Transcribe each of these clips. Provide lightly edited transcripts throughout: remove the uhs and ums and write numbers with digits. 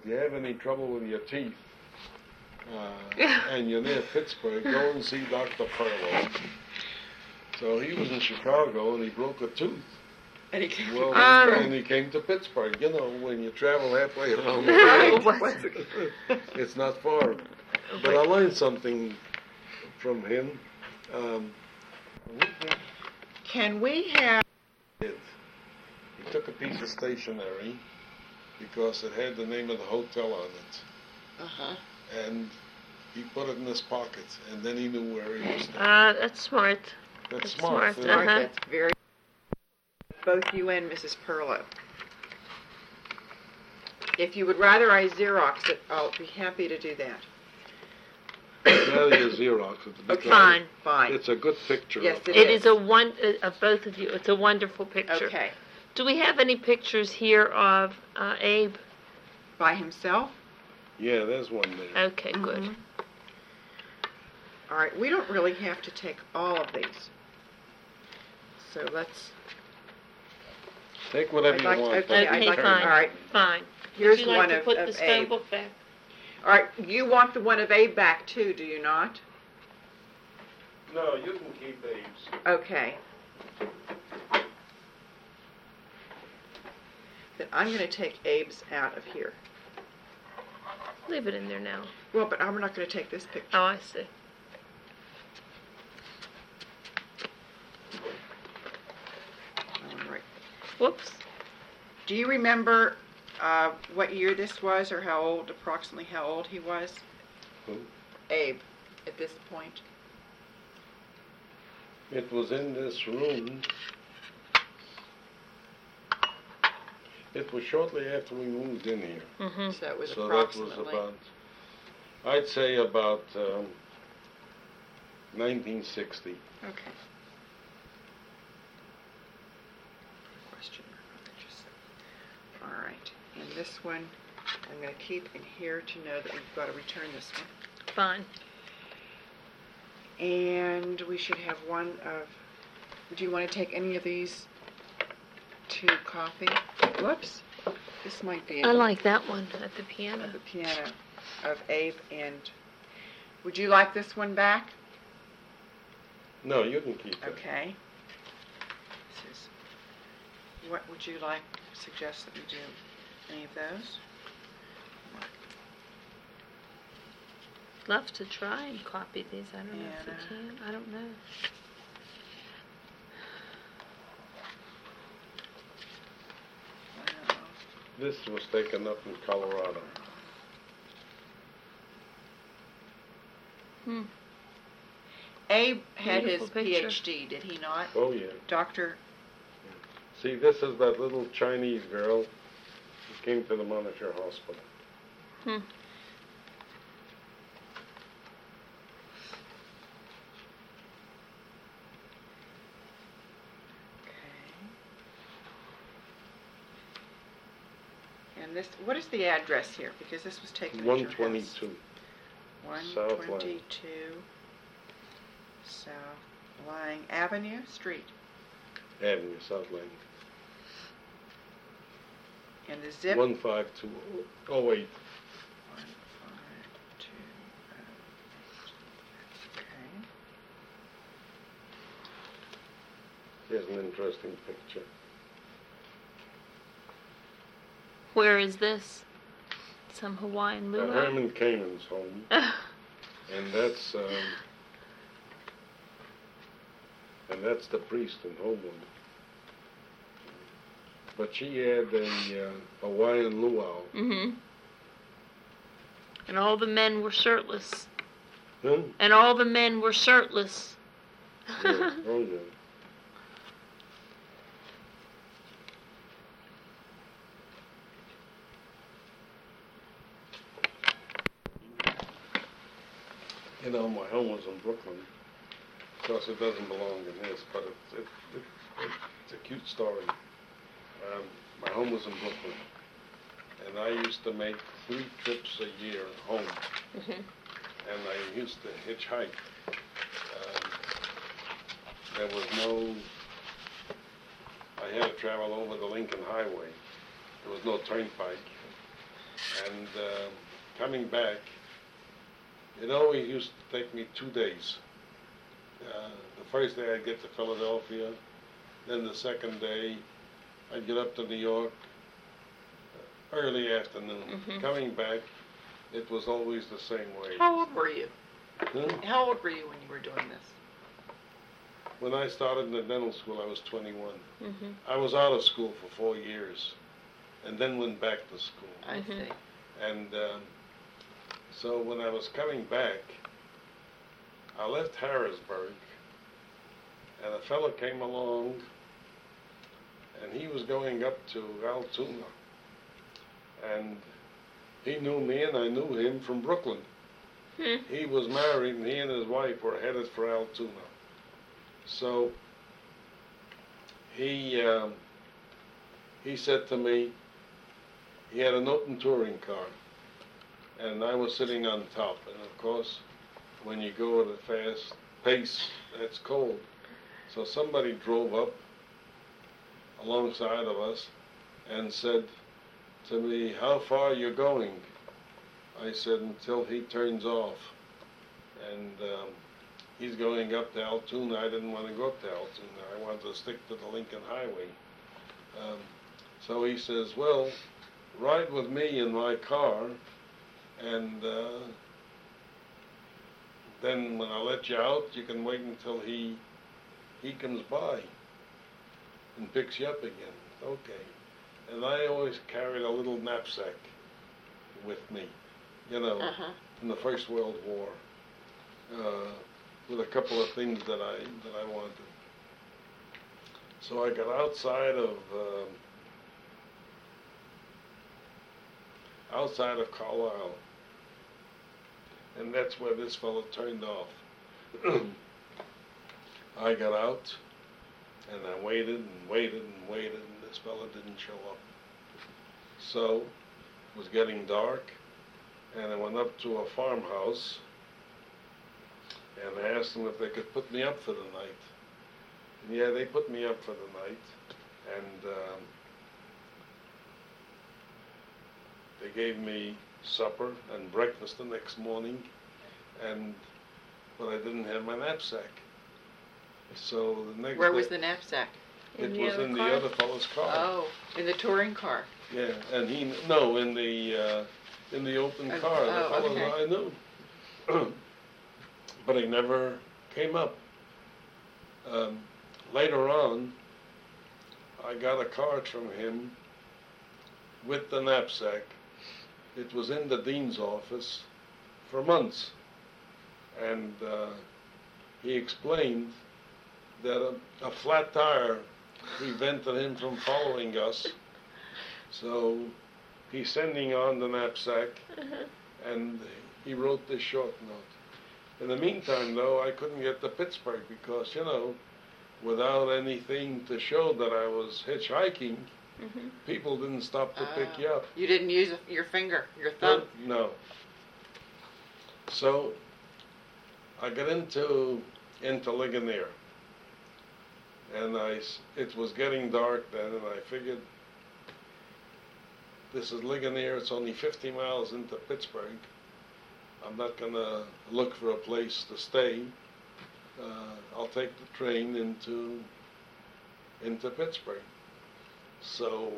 you have any trouble with your teeth, and you're near Pittsburgh, go and see Dr. Perlow. So he was in Chicago and he broke a tooth. And he came and he came to Pittsburgh. You know, when you travel halfway around the world, it's not far. But I learned something from him. Can we have... He took a piece of stationery because it had the name of the hotel on it. Uh-huh. And he put it in his pocket, and then he knew where he was staying. That's smart. That's smart. Uh-huh. That's very... Both you and Mrs. Perlow. If you would rather I Xerox it, I'll be happy to do that. Rather you Xerox it. Okay. Fine. Fine. It's a good picture. Yes, It is of both of you. It's a wonderful picture. Okay. Do we have any pictures here of Abe? By himself? Yeah, there's one there. Okay, good. Mm-hmm. All right, we don't really have to take all of these. So let's... Take whatever you want. Okay, I'd like fine. All right. Fine. Here's Would you one like to put of this phone Abe. book back? All right, you want the one of Abe back too, do you not? No, you can keep Abe's. Okay. Then I'm going to take Abe's out of here. Leave it in there now. Well, but I'm not going to take this picture. Oh, I see. All right. Whoops. Do you remember what year this was, or how old, approximately how old he was? Who? Abe, at this point. It was in this room. It was shortly after we moved in here. Mm-hmm. So it was So approximately. that was about, I'd say about 1960. Okay. Question mark. All right. And this one, I'm going to keep in here to know that we've got to return this one. Fine. And we should have one of, do you want to take any of these to copy? Whoops. This might be I like that one at the piano. the piano of Abe. And would you like this one back? No, you can keep it. Okay. This is, what would you like, suggest that we do? Any of those? Love to try and copy these. I don't know if Piano. we can. I don't know. Wow. This was taken up in Colorado. Hmm. Abe had Beautiful his picture. PhD, did he not? Oh, yeah. Doctor. See, this is that little Chinese girl who came to the Montefiore Hospital. Hmm. And this, what is the address here? Because this was taken at your house. 122. 122 South Lang Avenue, Street. Avenue, South Lane. And the zip? 15208. 15208. Okay. Here's an interesting picture. Where is this? Some Hawaiian luau? Herman Canaan's home. And that's the priest in Homeland. But she had a Hawaiian luau. Mm-hmm. And all the men were shirtless. Huh? And all the men were shirtless. Yeah. Oh, yeah. You know, my home was in Brooklyn. Of course, it doesn't belong in this, but it's a cute story. My home was in Brooklyn, and I used to make 3 trips a year home, Mm-hmm. and I used to hitchhike. There was no, I had to travel over the Lincoln Highway. There was no turnpike. And coming back, it always used to take me 2 days. The first day I'd get to Philadelphia, then the second day I'd get up to New York, early afternoon. Mhm. Coming back, it was always the same way. How old were you? Hmm? How old were you when you were doing this? When I started in the dental school, I was 21. Mhm. I was out of school for 4 years, and then went back to school. I Mhm. see. And so when I was coming back, I left Harrisburg, and a fellow came along, and he was going up to Altoona. And he knew me, and I knew him from Brooklyn. Hmm. He was married, and he and his wife were headed for Altoona. So he said to me, he had an open touring car, and I was sitting on top. And of course, when you go at a fast pace, it's cold. So somebody drove up alongside of us and said to me, "How far are you going?" I said, "Until he turns off." And he's going up to Altoona. I didn't want to go up to Altoona. I wanted to stick to the Lincoln Highway. So he says, "Well, ride with me in my car, and then when I let you out, you can wait until he comes by and picks you up again." Okay. And I always carried a little knapsack with me, you know, Uh-huh. from the First World War, with a couple of things that I wanted. So I got outside of Carlisle, and that's where this fellow turned off. I got out, and I waited and waited and waited, and this fellow didn't show up. So it was getting dark, and I went up to a farmhouse, and I asked them if they could put me up for the night. And yeah, they put me up for the night, and they gave me supper and breakfast the next morning, but I didn't have my knapsack. So the next Where day, was the knapsack? it In the was other in car? the other fellow's car. Oh, in the touring car. Yeah, and in the open Oh, car, the oh, fellow okay. I knew. But he never came up. Later on, I got a card from him with the knapsack. It was in the dean's office for months. And he explained that a flat tire prevented him from following us. So he's sending on the knapsack, and he wrote this short note. In the meantime, though, I couldn't get to Pittsburgh because, you know, without anything to show that I was hitchhiking, Mhm. people didn't stop to pick you up. You didn't use your finger, your thumb. No. So I got into Ligonier, and it was getting dark then, and I figured, this is Ligonier, it's only 50 miles into Pittsburgh. I'm not going to look for a place to stay. I'll take the train into Pittsburgh. So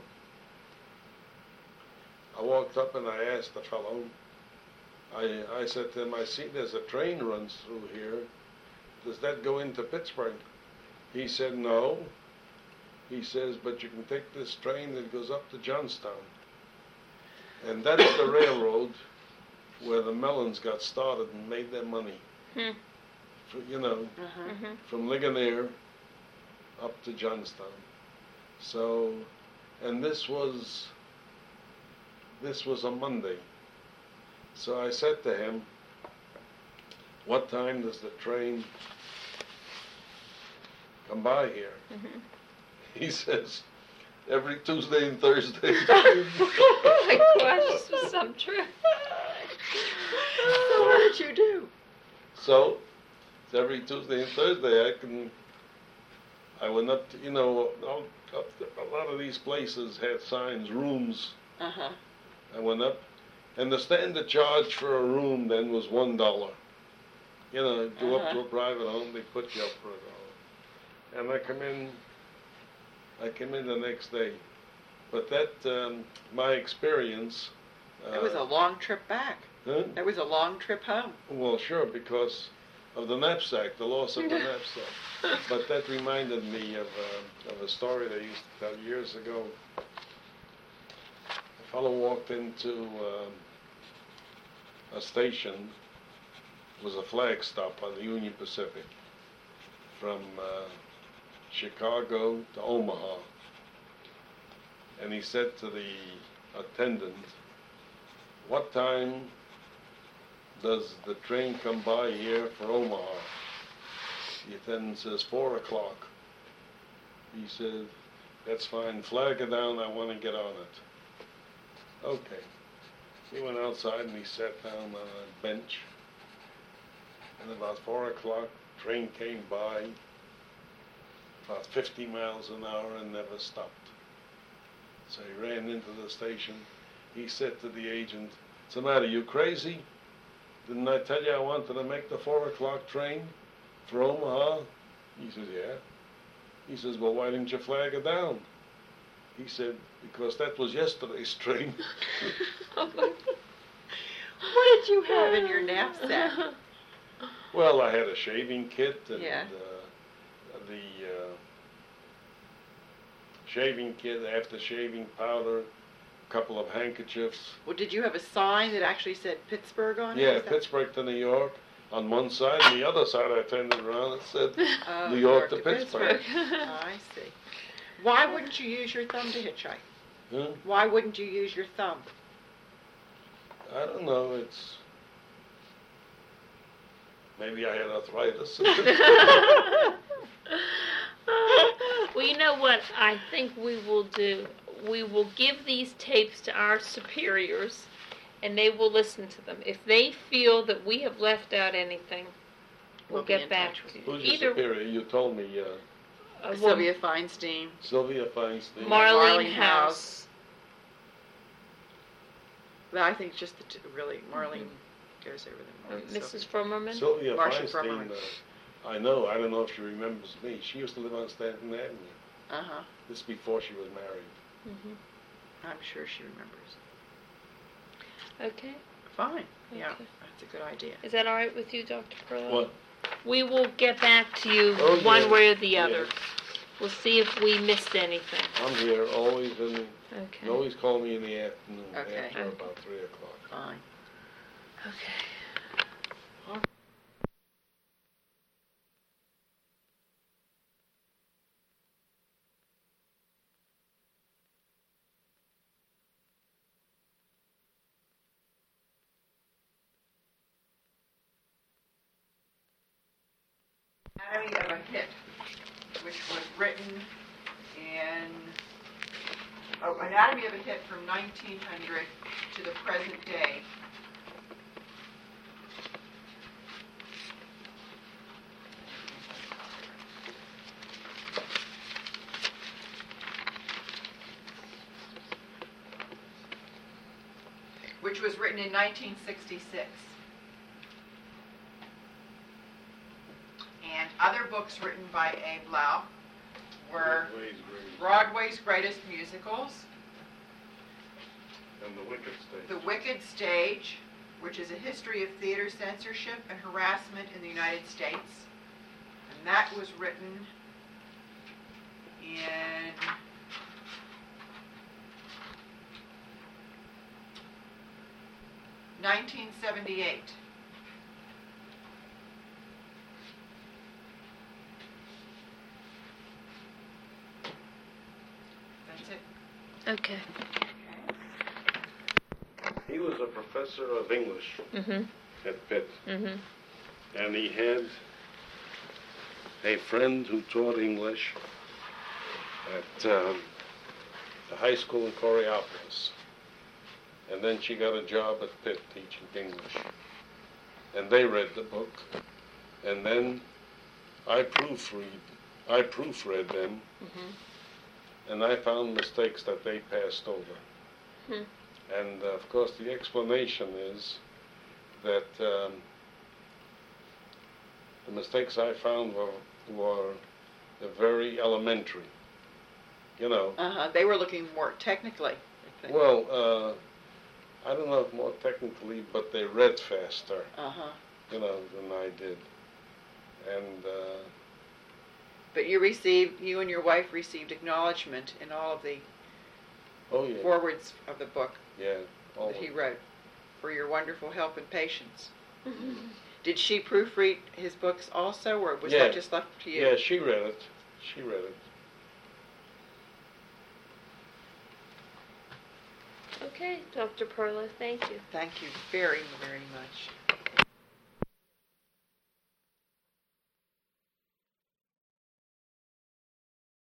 I walked up and I asked the fellow, I said to him, "I see there's a train runs through here. Does that go into Pittsburgh?" He said, "No." He says, "But you can take this train that goes up to Johnstown." And that's the railroad where the Mellons got started and made their money. Hmm. You know, Uh-huh. Mhm. from Ligonier up to Johnstown. So, and this was a Monday. So I said to him, "What time does the train come by here?" Mhm. He says, "Every Tuesday and Thursday." Oh my gosh, this was some trip. So what did you do? So, it's every Tuesday and Thursday I went up to, a lot of these places had signs, rooms, Uh-huh. I went up, and the standard charge for a room then was $1. You know, go up to a private home, they put you up for $1. And I came in the next day. But that, my experience. It was a long trip back. Huh? That was a long trip home. Well, sure, because of the knapsack, the loss of the knapsack. But that reminded me of a story they used to tell years ago. A fellow walked into a station. It was a flag stop on the Union Pacific from Chicago to Omaha. And he said to the attendant, "What time does the train come by here for Omaha?" The attendant says, 4 o'clock. He said, "That's fine. Flag it down. I want to get on it." Okay. He went outside and he sat down on a bench. And about 4 o'clock, train came by about 50 miles an hour and never stopped. So he ran into the station. He said to the agent, "What's the matter, you crazy? Didn't I tell you I wanted to make the 4 o'clock train for Omaha?" He says, "Yeah." He says, "Well, why didn't you flag it down?" He said, "Because that was yesterday's train." What did you have in your knapsack? Well, I had a shaving kit and Yeah. The shaving kit, after shaving powder, a couple of handkerchiefs. Well, did you have a sign that actually said Pittsburgh on it? Yeah, Is that- Pittsburgh to New York on one side, and the other side I turned it around and said Oh, New York to Pittsburgh. I see. Why wouldn't you use your thumb to hitchhike? Huh? Why wouldn't you use your thumb? I don't know, it's... Maybe I had arthritis. Well, you know what I think we will do? We will give these tapes to our superiors, and they will listen to them. If they feel that we have left out anything, we'll We'll be in get back touch with to you. you. Who's your superior? You told me, well, Sylvia Feinstein. Sylvia Feinstein. Marlene Marlene House. Well, I think just the two, really, Marlene goes over them. Mrs. Frommerman. Sylvia Marcia Feinstein, Frommerman. I know, I don't know if she remembers me. She used to live on Stanton Avenue. Uh-huh. This is before she was married. Mhm. I'm sure she remembers. Okay. Fine. Yeah, Okay. that's a good idea. Is that all right with you, Dr. Perlow? What? We will get back to you Oh, one yeah. way or the other. Yeah. We'll see if we missed anything. I'm here always, and Okay. you always call me in the afternoon Okay. after about 3 o'clock. Fine. Okay. Anatomy of a Hit, which was written in Anatomy of a Hit from 1900 to the present day. Which was written in 1966. And other books written by Abe Lau were Broadway's Great. Broadway's Greatest Musicals, And the Wicked Stage. The Wicked Stage, which is a history of theater censorship and harassment in the United States. And that was written in 1978. That's it. Okay. He was a professor of English Mhm. at Pitt, Mhm. and he had a friend who taught English at the high school in Coraopolis. And then she got a job at Pitt teaching English. And they read the book. And then I proofread them, Mhm. and I found mistakes that they passed over. Hmm. And of course, the explanation is that the mistakes I found were very elementary. You know, They were looking more technically, I think. well, I don't know if more technically, but they read faster, you know, than I did. And But you and your wife received acknowledgement in all of the oh yeah, forwards of the book yeah, all that he of- wrote for your wonderful help and patience. Did she proofread his books also, or was Yeah. that just left to you? yeah, she read it. She read it. Okay, Dr. Perla, thank you. Thank you very, very much.